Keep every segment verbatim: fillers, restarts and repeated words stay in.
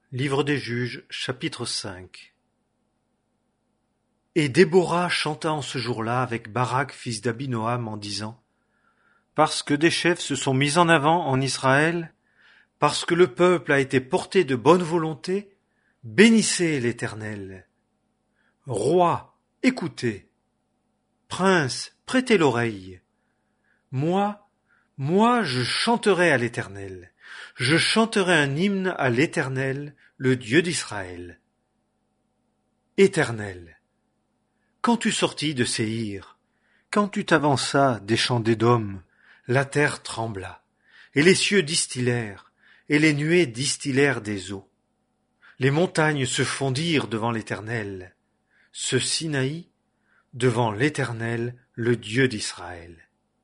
Livre des Juges, chapitre cinq. Et Déborah chanta en ce jour-là avec Barak fils d'Abinoam en disant: Parce que des chefs se sont mis en avant en Israël, parce que le peuple a été porté de bonne volonté, bénissez l'Éternel. Roi, écoutez. Prince, prêtez l'oreille. Moi, moi je chanterai à l'Éternel. Je chanterai un hymne à l'Éternel, le Dieu d'Israël. Éternel, quand tu sortis de Séhir, quand tu t'avanças des champs d'Édom, la terre trembla, et les cieux distillèrent, et les nuées distillèrent des eaux. Les montagnes se fondirent devant l'Éternel, ce Sinaï devant l'Éternel, le Dieu d'Israël.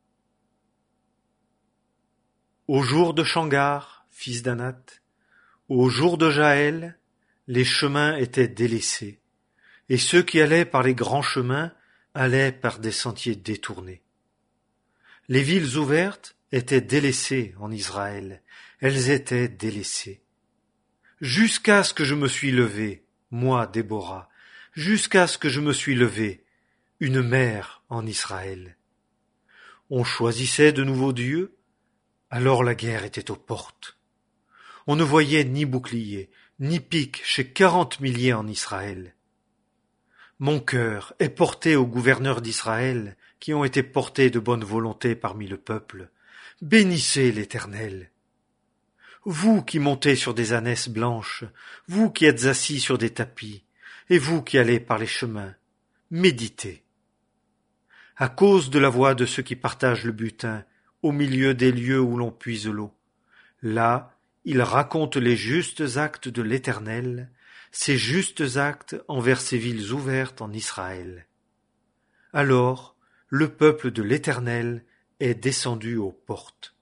Au jour de Shamgar, fils d'Anath, au jour de Jaël, les chemins étaient délaissés, et ceux qui allaient par les grands chemins allaient par des sentiers détournés. Les villes ouvertes étaient délaissées en Israël, elles étaient délaissées. Jusqu'à ce que je me suis levé, moi, Déborah, jusqu'à ce que je me suis levé, une mère en Israël. On choisissait de nouveaux dieux, alors la guerre était aux portes. On ne voyait ni bouclier, ni pique chez quarante milliers en Israël. Mon cœur est porté aux gouverneurs d'Israël, qui ont été portés de bonne volonté parmi le peuple. Bénissez l'Éternel. Vous qui montez sur des ânesses blanches, vous qui êtes assis sur des tapis, et vous qui allez par les chemins, méditez. À cause de la voix de ceux qui partagent le butin, au milieu des lieux où l'on puise l'eau, là, ils racontent les justes actes de l'Éternel, ses justes actes envers ces villes ouvertes en Israël. Alors, le peuple de l'Éternel est descendu aux portes.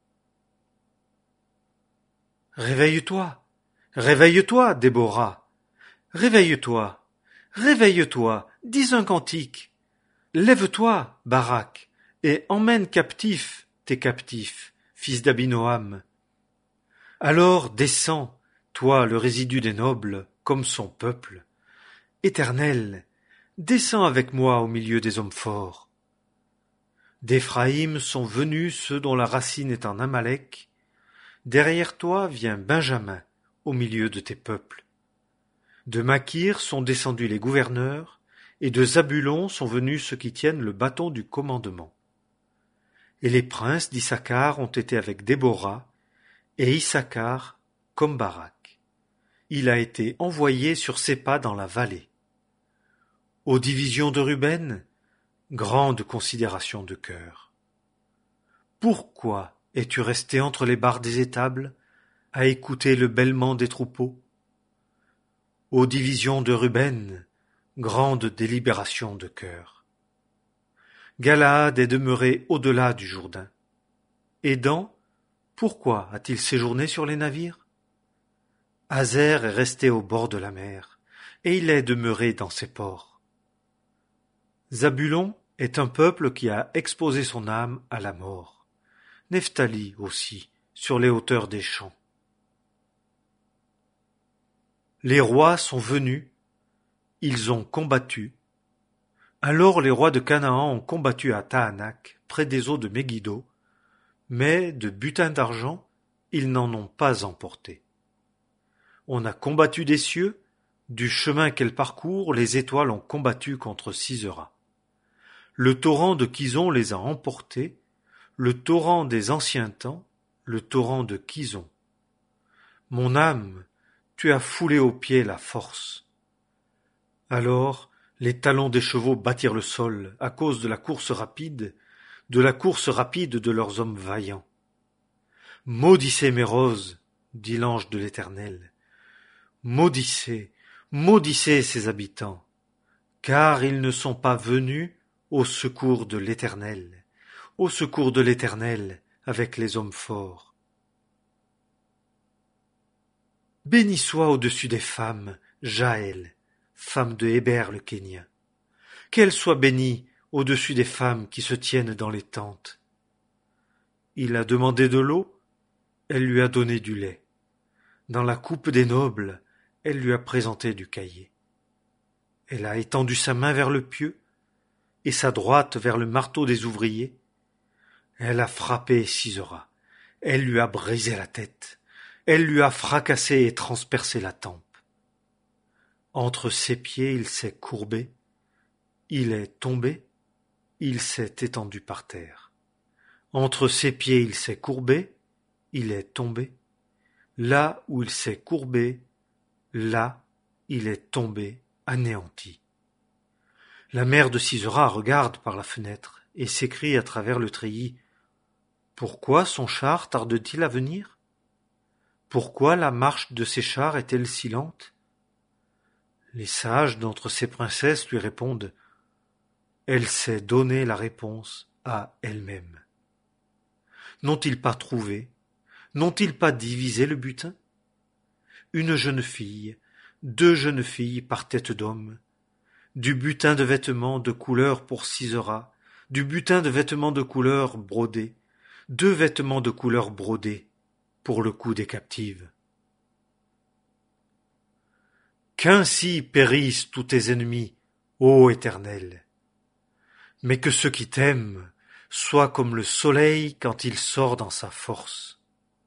Réveille-toi, réveille-toi, Déborah, réveille-toi, réveille-toi, dis un cantique. Lève-toi, Barak, et emmène captifs tes captifs, fils d'Abinoam. Alors descends, toi le résidu des nobles, comme son peuple. Éternel, descends avec moi au milieu des hommes forts. D'Éphraïm sont venus ceux dont la racine est en Amalek. Derrière toi vient Benjamin, au milieu de tes peuples. De Makir sont descendus les gouverneurs, et de Zabulon sont venus ceux qui tiennent le bâton du commandement. Et les princes d'Issachar ont été avec Déborah, et Issachar comme Barak. Il a été envoyé sur ses pas dans la vallée. Aux divisions de Ruben, grande considération de cœur. Pourquoi es-tu resté entre les barres des étables, à écouter le bêlement des troupeaux? Aux divisions de Ruben, grande délibération de cœur. Galaad est demeuré au-delà du Jourdain. Édan, pourquoi a-t-il séjourné sur les navires? Hazer est resté au bord de la mer, et il est demeuré dans ses ports. Zabulon est un peuple qui a exposé son âme à la mort. Nephtali aussi, sur les hauteurs des champs. Les rois sont venus, ils ont combattu. Alors les rois de Canaan ont combattu à Tahanak, près des eaux de Megiddo, mais de butin d'argent, ils n'en ont pas emporté. On a combattu des cieux, du chemin qu'elles parcourent, les étoiles ont combattu contre Sisera. Le torrent de Kison les a emportés, le torrent des anciens temps, le torrent de Kison. Mon âme, tu as foulé aux pieds la force. Alors, les talons des chevaux battirent le sol à cause de la course rapide, de la course rapide de leurs hommes vaillants. Maudissez mes roses, dit l'ange de l'Éternel. Maudissez, maudissez ses habitants, car ils ne sont pas venus au secours de l'Éternel, au secours de l'Éternel avec les hommes forts. Béni soit au-dessus des femmes, Jaël, femme de Héber le Kénien. Qu'elle soit bénie au-dessus des femmes qui se tiennent dans les tentes. Il a demandé de l'eau, elle lui a donné du lait. Dans la coupe des nobles, elle lui a présenté du caillé. Elle a étendu sa main vers le pieu, et sa droite vers le marteau des ouvriers. Elle a frappé Sisera, elle lui a brisé la tête, elle lui a fracassé et transpercé la tempe. Entre ses pieds il s'est courbé, il est tombé, il s'est étendu par terre. Entre ses pieds il s'est courbé, il est tombé. Là où il s'est courbé, là il est tombé, anéanti. La mère de Sisera regarde par la fenêtre et s'écrie à travers le treillis. Pourquoi son char tarde-t-il à venir? Pourquoi la marche de ses chars est-elle si lente? Les sages d'entre ses princesses lui répondent. Elle sait donner la réponse à elle-même. N'ont-ils pas trouvé, n'ont-ils pas divisé le butin? Une jeune fille, deux jeunes filles par tête d'homme, du butin de vêtements de couleur pour Sisera, du butin de vêtements de couleur brodé, deux vêtements de couleur brodée pour le cou des captives. Qu'ainsi périssent tous tes ennemis, ô Éternel, mais que ceux qui t'aiment soient comme le soleil quand il sort dans sa force.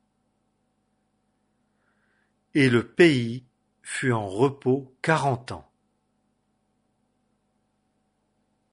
Et le pays fut en repos quarante ans.